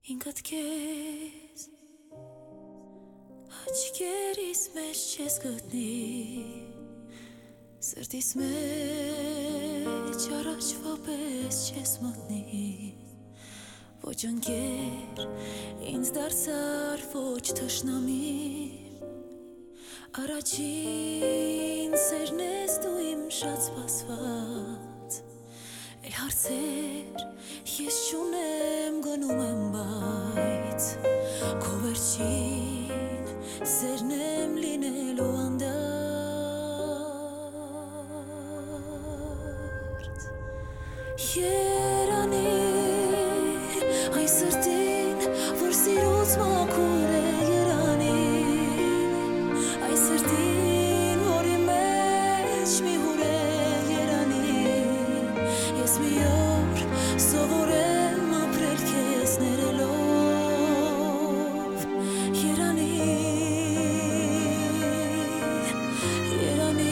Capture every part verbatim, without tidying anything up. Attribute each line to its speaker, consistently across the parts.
Speaker 1: ինքդ քեզ աչքերիս մեջ չես գտնի, սրտիս մեջ առաջվա պես չես մտնի, ոչ ընկեր ինձ դարձար, ոչ թշնամի, առաջին սերն ես դու իմ շատ սպասված, էլ հարցեր ես չունեմ, գնում եմ բայց քո վերջին սերն եմ լինելու անդարդ, երանի այն սրտին, որ սիրուց մաքուր է, երանի այն սրտին, որի մեջ մի հուր է, երանի ես մի օր սովորեմ ապրել քեզ ներելով, երանի երանի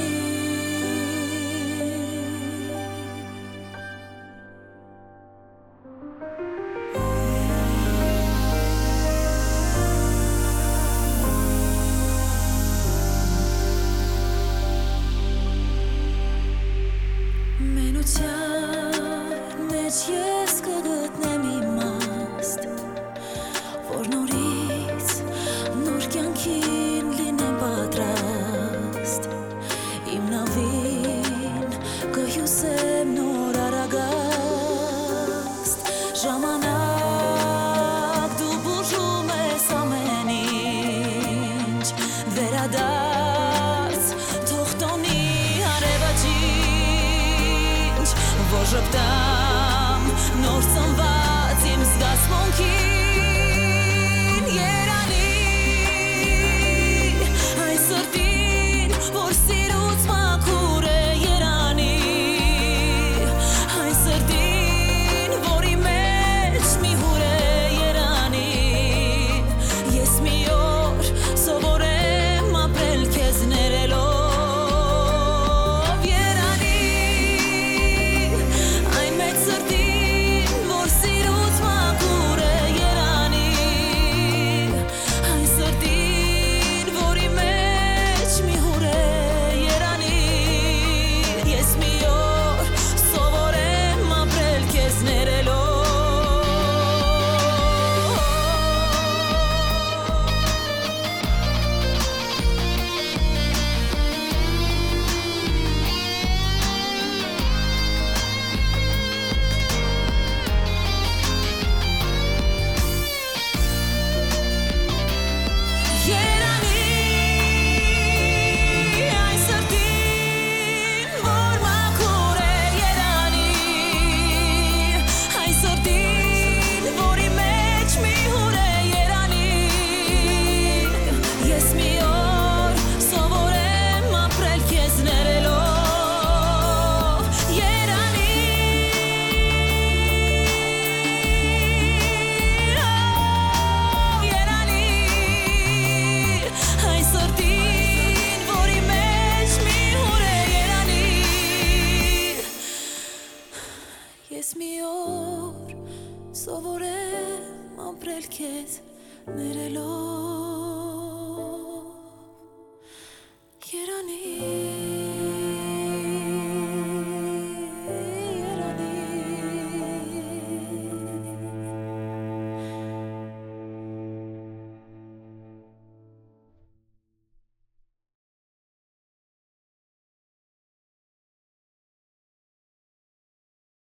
Speaker 1: Մենության մեջ ես կգտնեմ իմաստ, որ նորից նոր կյանքին լինեմ պատրաստ, իմ նավին կհյուսեմ նոր արագաստ, ժամանակ դու բուժում ես ամեն ինչ, վերադարձ թող տոնի արևը որ ժպտամ նոր ծնված իմ զգացմունքին, երանի այն սրտին, որ սիրուց մաքուր է, երանի այն սրտին, որի մեջ մի հուր է, երանի ես մի օր սովորեմ ապրել քեզ ներելով, ես մի օր սովորեմ ապրել քեզ ներելով